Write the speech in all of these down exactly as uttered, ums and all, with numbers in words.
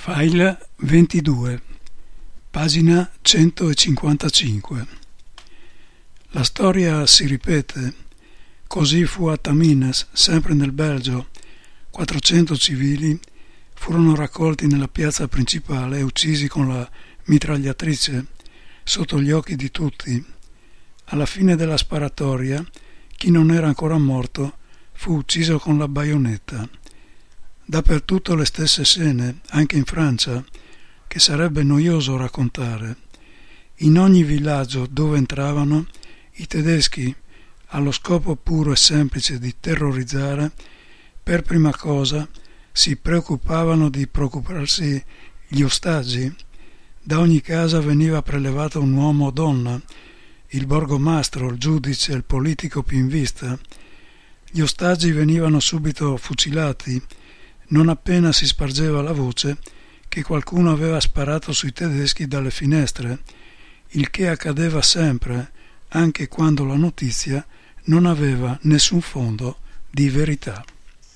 File ventidue, pagina centocinquantacinque. La storia si ripete. Così fu a Tamines, sempre nel Belgio. quattrocento civili furono raccolti nella piazza principale e uccisi con la mitragliatrice sotto gli occhi di tutti. Alla fine della sparatoria, chi non era ancora morto fu ucciso con la baionetta. Dappertutto le stesse scene, anche in Francia, che sarebbe noioso raccontare. In ogni villaggio dove entravano, i tedeschi, allo scopo puro e semplice di terrorizzare, per prima cosa si preoccupavano di procurarsi gli ostaggi. Da ogni casa veniva prelevato un uomo o donna, il borgomastro, il giudice, il politico più in vista. Gli ostaggi venivano subito fucilati, non appena si spargeva la voce che qualcuno aveva sparato sui tedeschi dalle finestre, il che accadeva sempre, anche quando la notizia non aveva nessun fondo di verità.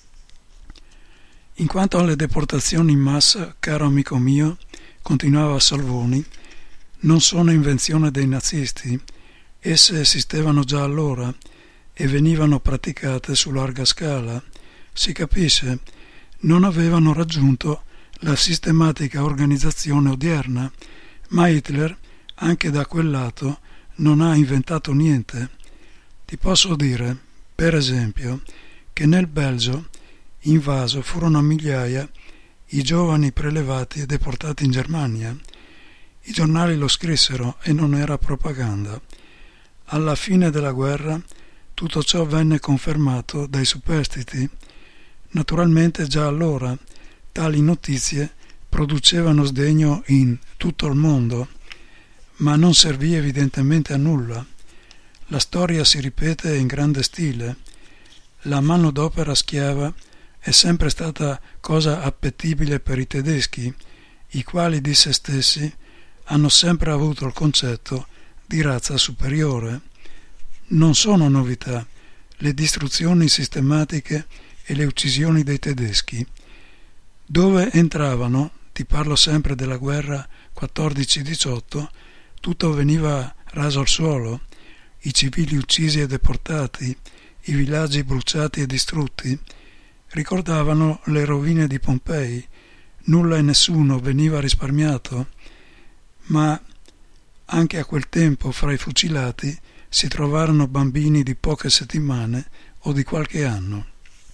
In quanto alle deportazioni in massa, caro amico mio, continuava Salvoni, non sono invenzione dei nazisti, esse esistevano già allora e venivano praticate su larga scala. Si capisce, non avevano raggiunto la sistematica organizzazione odierna, ma Hitler, anche da quel lato, non ha inventato niente. Ti posso dire, per esempio, che nel Belgio invaso furono a migliaia i giovani prelevati e deportati in Germania. I giornali lo scrissero e non era propaganda. Alla fine della guerra tutto ciò venne confermato dai superstiti. Naturalmente già allora tali notizie producevano sdegno in tutto il mondo, ma non servì evidentemente a nulla. La storia si ripete in grande stile. La manodopera schiava è sempre stata cosa appetibile per i tedeschi, i quali di se stessi hanno sempre avuto il concetto di razza superiore. Non sono novità le distruzioni sistematiche e le uccisioni dei tedeschi. Dove entravano, ti parlo sempre della guerra quattordici diciotto, tutto veniva raso al suolo, i civili uccisi e deportati, i villaggi bruciati e distrutti, ricordavano le rovine di Pompei, nulla e nessuno veniva risparmiato, ma anche a quel tempo fra i fucilati si trovarono bambini di poche settimane o di qualche anno.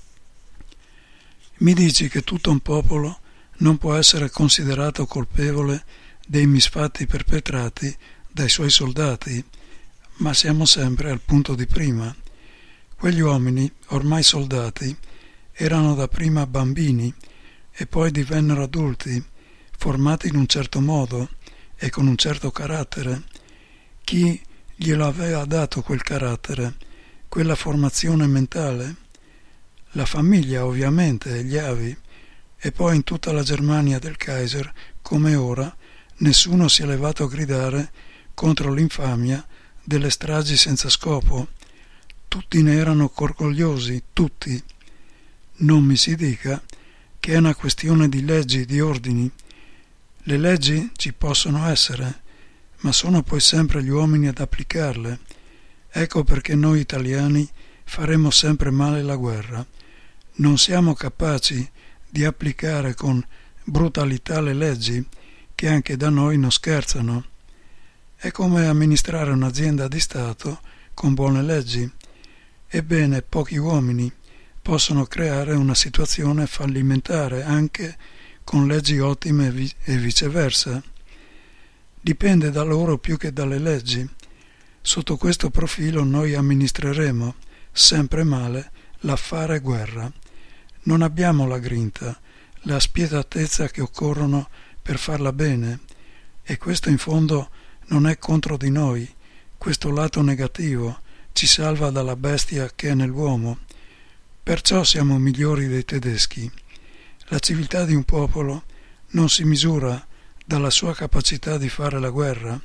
Mi dici che tutto un popolo non può essere considerato colpevole dei misfatti perpetrati dai suoi soldati, ma siamo sempre al punto di prima. Quegli uomini, ormai soldati, erano dapprima bambini e poi divennero adulti, formati in un certo modo e con un certo carattere. Chi glielo aveva dato quel carattere, quella formazione mentale? La famiglia, ovviamente, gli avi, e poi in tutta la Germania del Kaiser, come ora, nessuno si è levato a gridare contro l'infamia delle stragi senza scopo. Tutti ne erano orgogliosi, tutti. Non mi si dica che è una questione di leggi, di ordini. Le leggi ci possono essere, ma sono poi sempre gli uomini ad applicarle. Ecco perché noi italiani faremo sempre male la guerra. Non siamo capaci di applicare con brutalità le leggi che anche da noi non scherzano. È come amministrare un'azienda di Stato con buone leggi. Ebbene, pochi uomini possono creare una situazione fallimentare anche con leggi ottime e viceversa. Dipende da loro più che dalle leggi. Sotto questo profilo noi amministreremo sempre male l'affare guerra. Non abbiamo la grinta, la spietatezza che occorrono per farla bene, e questo in fondo non è contro di noi. Questo lato negativo ci salva dalla bestia che è nell'uomo. Perciò siamo migliori dei tedeschi. La civiltà di un popolo non si misura dalla sua capacità di fare la guerra.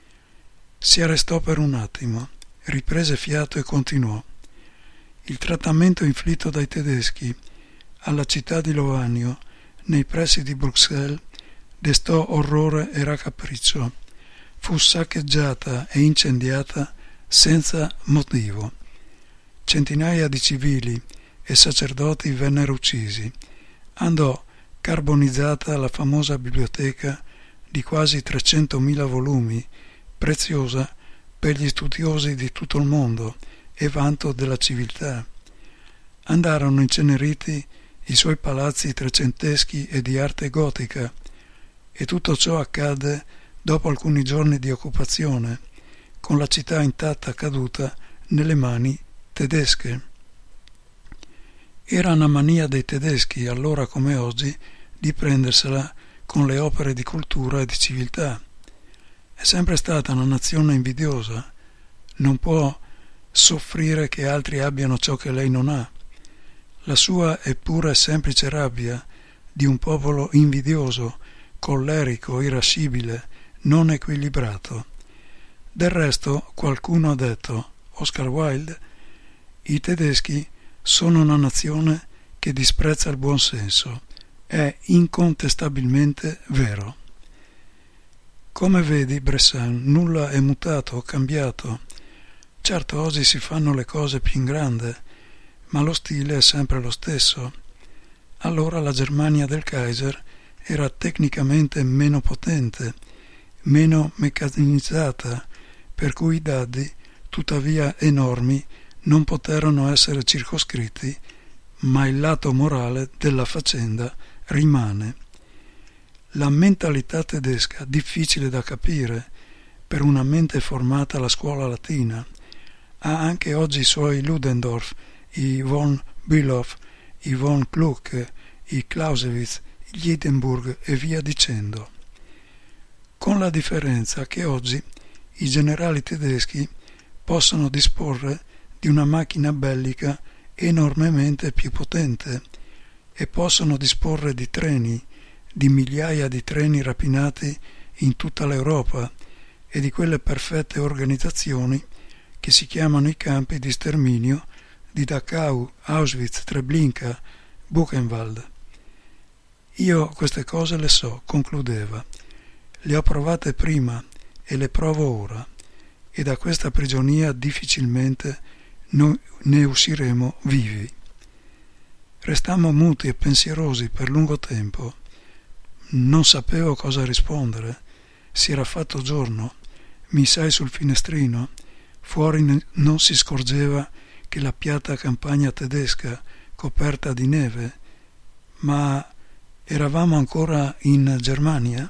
Si arrestò per un attimo, riprese fiato e continuò. Il trattamento inflitto dai tedeschi alla città di Lovanio, nei pressi di Bruxelles, destò orrore e raccapriccio. Fu saccheggiata e incendiata senza motivo. Centinaia di civili e sacerdoti vennero uccisi. Andò carbonizzata la famosa biblioteca di quasi trecentomila volumi, preziosa per gli studiosi di tutto il mondo e vanto della civiltà. Andarono inceneriti i suoi palazzi trecenteschi e di arte gotica, e tutto ciò accadde dopo alcuni giorni di occupazione, con la città intatta caduta nelle mani tedesche. Era una mania dei tedeschi, allora come oggi, di prendersela con le opere di cultura e di civiltà. È sempre stata una nazione invidiosa, non può soffrire che altri abbiano ciò che lei non ha. La sua è pura e semplice rabbia di un popolo invidioso, collerico, irascibile, non equilibrato. Del resto qualcuno ha detto, Oscar Wilde, i tedeschi sono una nazione che disprezza il buon senso. È incontestabilmente vero. Come vedi, Bressan, nulla è mutato o cambiato. Certo, oggi si fanno le cose più in grande, ma lo stile è sempre lo stesso. Allora la Germania del Kaiser era tecnicamente meno potente, meno meccanizzata, per cui i dadi, tuttavia enormi, non poterono essere circoscritti, ma il lato morale della faccenda rimane. La mentalità tedesca, difficile da capire per una mente formata alla scuola latina, ha anche oggi i suoi Ludendorff, i von Bülow, i von Kluge, i Clausewitz, gli Hindenburg e via dicendo. Con la differenza che oggi i generali tedeschi possono disporre di una macchina bellica enormemente più potente e possono disporre di treni, di migliaia di treni rapinati in tutta l'Europa e di quelle perfette organizzazioni che si chiamano i campi di sterminio di Dachau, Auschwitz, Treblinka, Buchenwald. Io queste cose le so, concludeva, le ho provate prima e le provo ora, e da questa prigionia difficilmente noi ne usciremo vivi. Restammo muti e pensierosi per lungo tempo. Non sapevo cosa rispondere. Si era fatto giorno. Misai sul finestrino. Fuori non si scorgeva che la piatta campagna tedesca coperta di neve. Ma eravamo ancora in Germania?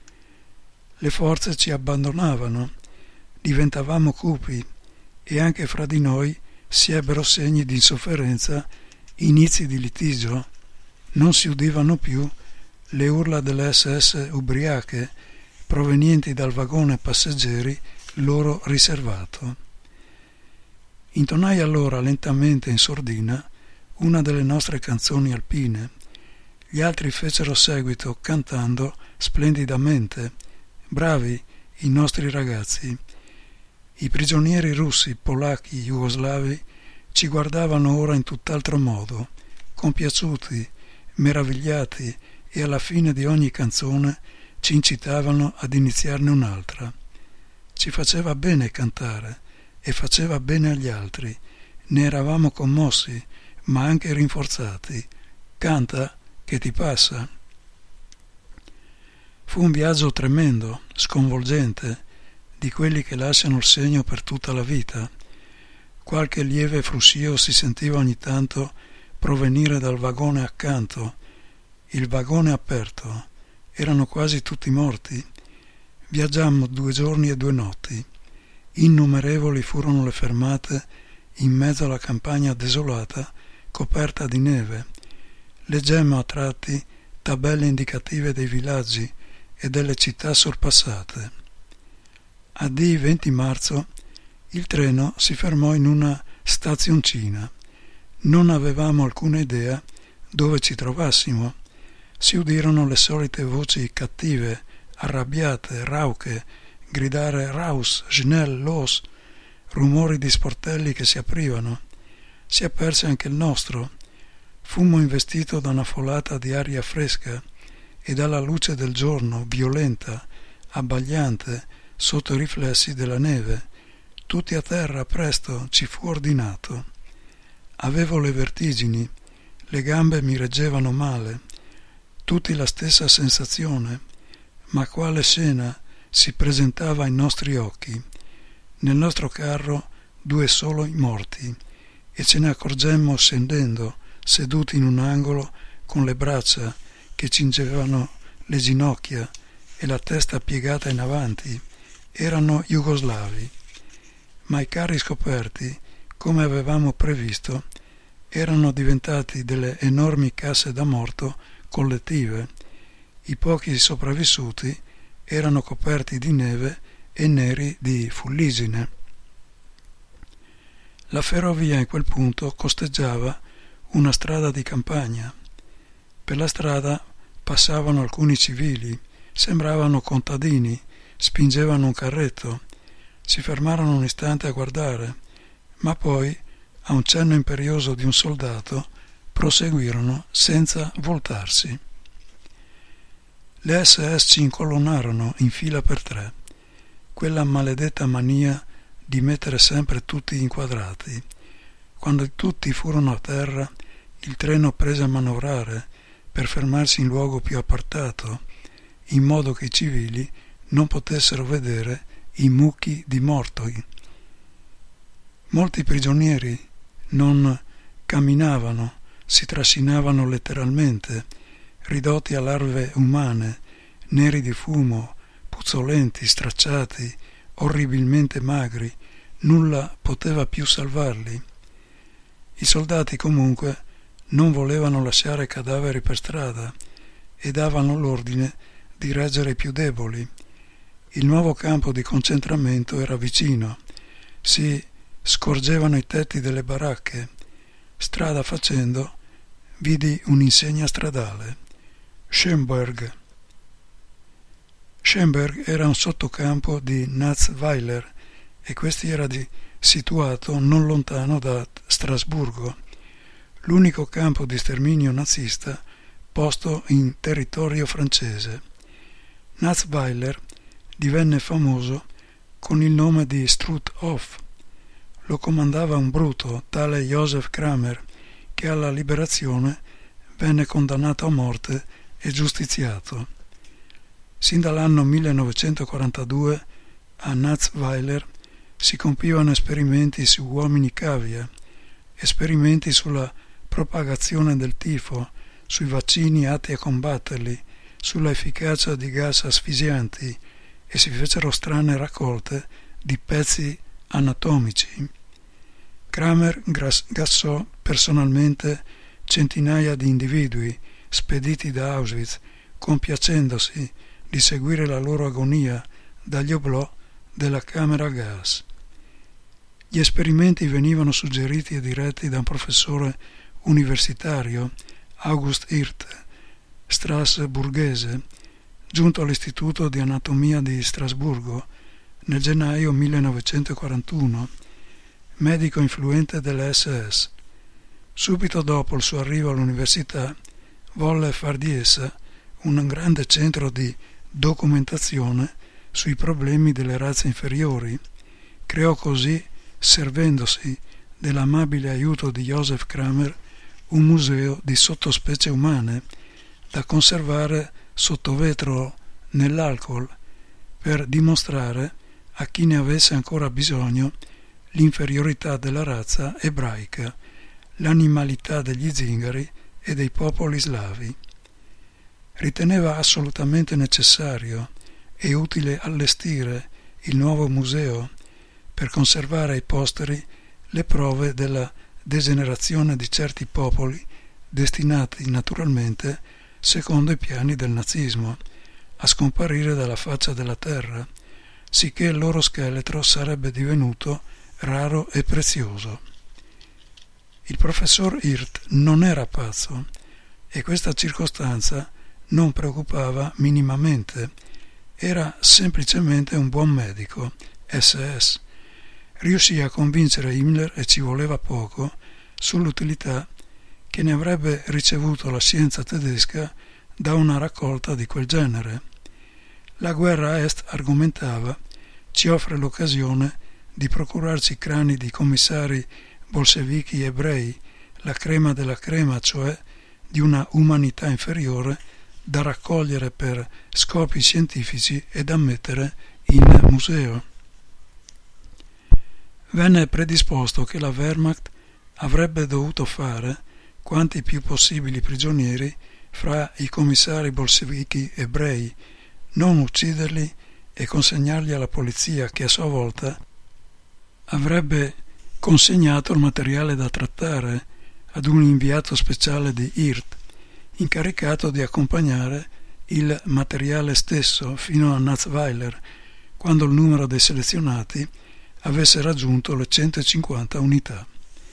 Le forze ci abbandonavano. Diventavamo cupi e anche fra di noi si ebbero segni di insofferenza, inizi di litigio. Non si udivano più le urla delle esse esse ubriache provenienti dal vagone passeggeri loro riservato. Intonai allora lentamente in sordina una delle nostre canzoni alpine. Gli altri fecero seguito cantando splendidamente. Bravi i nostri ragazzi. I prigionieri russi, polacchi, jugoslavi ci guardavano ora in tutt'altro modo, compiaciuti, meravigliati, e alla fine di ogni canzone ci incitavano ad iniziarne un'altra. Ci faceva bene cantare e faceva bene agli altri. Ne eravamo commossi, ma anche rinforzati. Canta, che ti passa. Fu un viaggio tremendo, sconvolgente, di quelli che lasciano il segno per tutta la vita. Qualche lieve fruscio si sentiva ogni tanto provenire dal vagone accanto. Il vagone aperto. Erano quasi tutti morti. Viaggiammo due giorni e due notti. Innumerevoli furono le fermate in mezzo alla campagna desolata, coperta di neve. Leggemmo a tratti tabelle indicative dei villaggi e delle città sorpassate. A dì venti marzo il treno si fermò in una stazioncina. Non avevamo alcuna idea dove ci trovassimo. Si udirono le solite voci cattive, arrabbiate, rauche, gridare Raus, Schnell, los, rumori di sportelli che si aprivano. Si aperse anche il nostro. Fummo investito da una folata di aria fresca e dalla luce del giorno, violenta, abbagliante, sotto i riflessi della neve. Tutti a terra, presto, ci fu ordinato. Avevo le vertigini, le gambe mi reggevano male, tutti la stessa sensazione, ma quale scena si presentava ai nostri occhi. Nel nostro carro due solo i morti, e ce ne accorgemmo scendendo, seduti in un angolo con le braccia che cingevano le ginocchia e la testa piegata in avanti. Erano jugoslavi, ma i carri scoperti, come avevamo previsto, erano diventati delle enormi casse da morto collettive. I pochi sopravvissuti erano coperti di neve e neri di fuligine. La ferrovia in quel punto costeggiava una strada di campagna. Per la strada passavano alcuni civili, sembravano contadini, spingevano un carretto, si fermarono un istante a guardare, ma poi, a un cenno imperioso di un soldato, proseguirono senza voltarsi. Le S S ci incolonnarono in fila per tre, quella maledetta mania di mettere sempre tutti inquadrati. Quando tutti furono a terra, il treno prese a manovrare per fermarsi in luogo più appartato, in modo che i civili non potessero vedere i mucchi di morti. Molti prigionieri non camminavano, si trascinavano letteralmente, ridotti a larve umane, neri di fumo, puzzolenti, stracciati, orribilmente magri. Nulla poteva più salvarli. I soldati comunque non volevano lasciare cadaveri per strada e davano l'ordine di reggere i più deboli. Il nuovo campo di concentramento era vicino, si scorgevano i tetti delle baracche. Strada facendo, vidi un'insegna stradale. Schönberg. Schönberg era un sottocampo di Natzweiler e questi era di, situato non lontano da Strasburgo, l'unico campo di sterminio nazista posto in territorio francese. Natzweiler divenne famoso con il nome di Struthof. Lo comandava un bruto, tale Josef Kramer, che alla liberazione venne condannato a morte e giustiziato. Sin dall'anno millenovecentoquarantadue a Natzweiler si compivano esperimenti su uomini cavia, esperimenti sulla propagazione del tifo, sui vaccini atti a combatterli, sulla efficacia di gas asfissianti, e si fecero strane raccolte di pezzi anatomici. Kramer gassò personalmente centinaia di individui spediti da Auschwitz, compiacendosi di seguire la loro agonia dagli oblò della camera a gas. Gli esperimenti venivano suggeriti e diretti da un professore universitario, August Hirt, strasburghese, giunto all'Istituto di Anatomia di Strasburgo nel gennaio millenovecentoquarantuno, medico influente delle S S. Subito dopo il suo arrivo all'università volle far di essa un grande centro di documentazione sui problemi delle razze inferiori. Creò così, servendosi dell'amabile aiuto di Josef Kramer, un museo di sottospecie umane da conservare sotto vetro nell'alcol per dimostrare a chi ne avesse ancora bisogno l'inferiorità della razza ebraica, l'animalità degli zingari e dei popoli slavi. Riteneva assolutamente necessario e utile allestire il nuovo museo per conservare ai posteri le prove della degenerazione di certi popoli destinati naturalmente, secondo i piani del nazismo, a scomparire dalla faccia della terra, sicché il loro scheletro sarebbe divenuto raro e prezioso. Il professor Hirt non era pazzo e questa circostanza non preoccupava minimamente. Era semplicemente un buon medico, S S. Riuscì a convincere Himmler, e ci voleva poco, sull'utilità che ne avrebbe ricevuto la scienza tedesca da una raccolta di quel genere. La guerra a est, argomentava, ci offre l'occasione di procurarci crani di commissari bolscevichi ebrei, la crema della crema, cioè di una umanità inferiore, da raccogliere per scopi scientifici e da mettere in museo. Venne predisposto che la Wehrmacht avrebbe dovuto fare quanti più possibili prigionieri fra i commissari bolscevichi ebrei, non ucciderli e consegnarli alla polizia, che a sua volta avrebbe consegnato il materiale da trattare ad un inviato speciale di Hirt, incaricato di accompagnare il materiale stesso fino a Natzweiler, quando il numero dei selezionati avesse raggiunto le centocinquanta unità.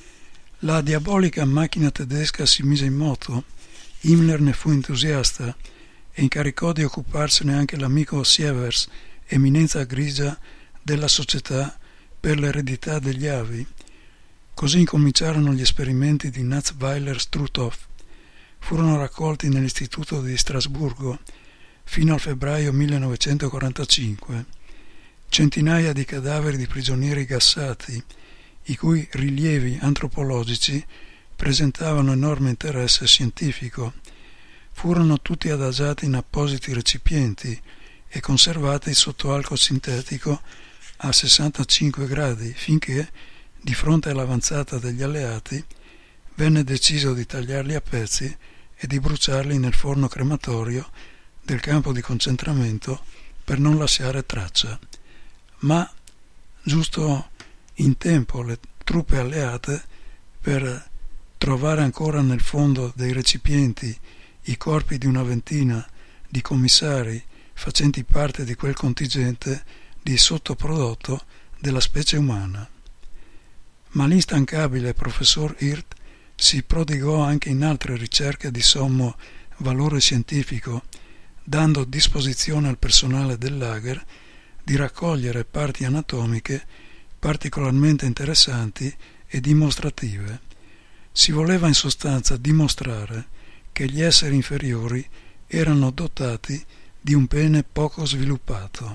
La diabolica macchina tedesca si mise in moto, Himmler ne fu entusiasta e incaricò di occuparsene anche l'amico Sievers, eminenza grigia della Società per l'eredità degli avi. Così incominciarono gli esperimenti di Natzweiler-Struthof. Furono raccolti nell'istituto di Strasburgo fino al febbraio millenovecentoquarantacinque. Centinaia di cadaveri di prigionieri gassati, i cui rilievi antropologici presentavano enorme interesse scientifico, furono tutti adagiati in appositi recipienti e conservati sotto alcol sintetico a sessantacinque gradi, finché, di fronte all'avanzata degli alleati, venne deciso di tagliarli a pezzi e di bruciarli nel forno crematorio del campo di concentramento per non lasciare traccia. Ma, giusto in tempo, le truppe alleate, per trovare ancora nel fondo dei recipienti i corpi di una ventina di commissari facenti parte di quel contingente di sottoprodotto della specie umana. Ma l'instancabile professor Hirt si prodigò anche in altre ricerche di sommo valore scientifico, dando disposizione al personale del lager di raccogliere parti anatomiche particolarmente interessanti e dimostrative. Si voleva in sostanza dimostrare che gli esseri inferiori erano dotati di un pene poco sviluppato.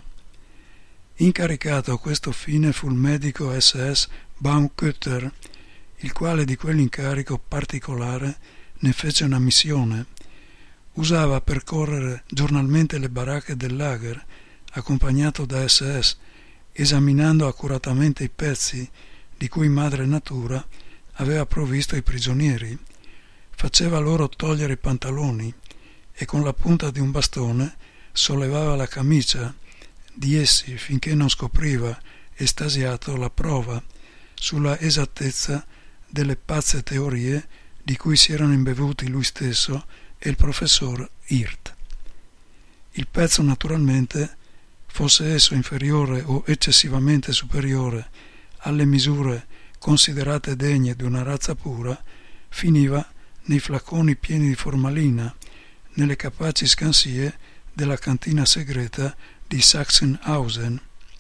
Incaricato a questo fine fu il medico esse esse Baumkötter, il quale di quell'incarico particolare ne fece una missione. Usava percorrere giornalmente le baracche del lager, accompagnato da esse esse, esaminando accuratamente i pezzi di cui madre natura aveva provvisto i prigionieri. Faceva loro togliere i pantaloni e con la punta di un bastone sollevava la camicia di essi finché non scopriva, estasiato, la prova sulla esattezza delle pazze teorie di cui si erano imbevuti lui stesso e il professor Hirt. Il pezzo, naturalmente, fosse esso inferiore o eccessivamente superiore alle misure considerate degne di una razza pura, finiva nei flaconi pieni di formalina, nelle capaci scansie della cantina segreta di Sachsenhausen.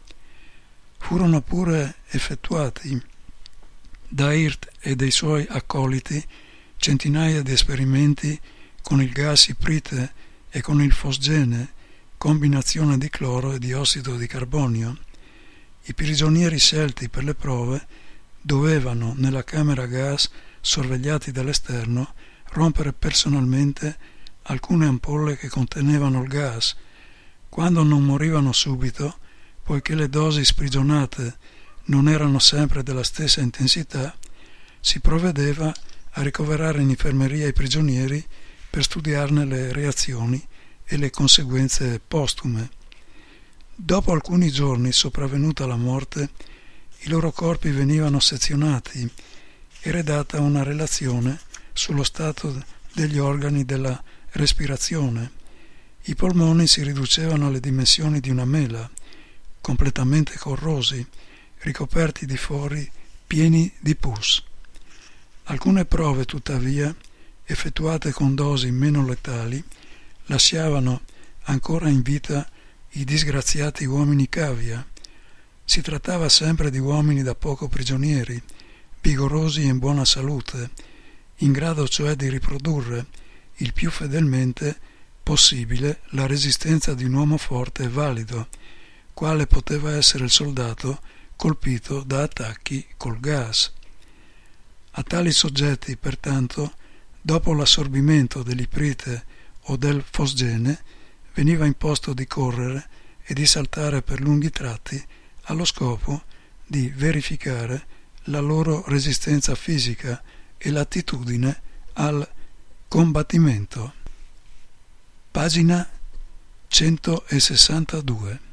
Furono pure effettuati da Hirt e dei suoi accoliti centinaia di esperimenti con il gas iprite e con il fosgene, combinazione di cloro e di ossido di carbonio. I prigionieri scelti per le prove dovevano, nella camera a gas, sorvegliati dall'esterno, rompere personalmente alcune ampolle che contenevano il gas. Quando non morivano subito, poiché le dosi sprigionate non erano sempre della stessa intensità, si provvedeva a ricoverare in infermeria i prigionieri per studiarne le reazioni e le conseguenze postume. Dopo alcuni giorni, sopravvenuta la morte, i loro corpi venivano sezionati e redatta una relazione sullo stato degli organi della respirazione. I polmoni si riducevano alle dimensioni di una mela, completamente corrosi, ricoperti di fori pieni di pus. Alcune prove, tuttavia, effettuate con dosi meno letali, lasciavano ancora in vita i disgraziati uomini cavia. Si trattava sempre di uomini da poco prigionieri, vigorosi e in buona salute, in grado cioè di riprodurre il più fedelmente possibile la resistenza di un uomo forte e valido, quale poteva essere il soldato colpito da attacchi col gas. A tali soggetti, pertanto, dopo l'assorbimento dell'iprite o del fosgene, veniva imposto di correre e di saltare per lunghi tratti allo scopo di verificare la loro resistenza fisica e l'attitudine al combattimento. Pagina centosessantadue.